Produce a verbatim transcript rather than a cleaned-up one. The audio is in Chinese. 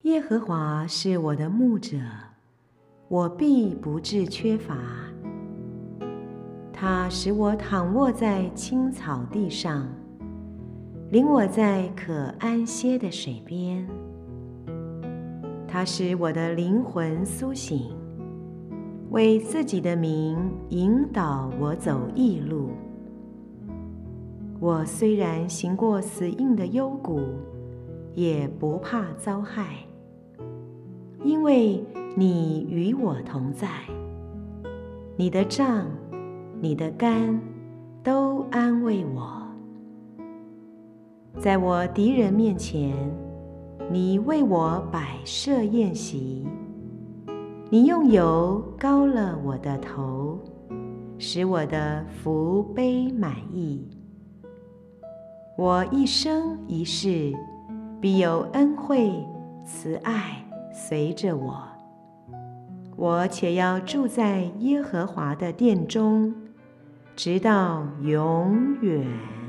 耶和华是我的牧者，我必不致缺乏。他使我躺卧在青草地上，领我在可安歇的水边。他使我的灵魂苏醒，为自己的名引导我走义路。我虽然行过死荫的幽谷，也不怕遭害，因为你与我同在。你的杖，你的竿，都安慰我。在我敌人面前，你为我摆设宴席，你用油膏了我的头，使我的福杯满溢。我一生一世必有恩惠慈爱随着我，我且要住在耶和华的殿中，直到永远。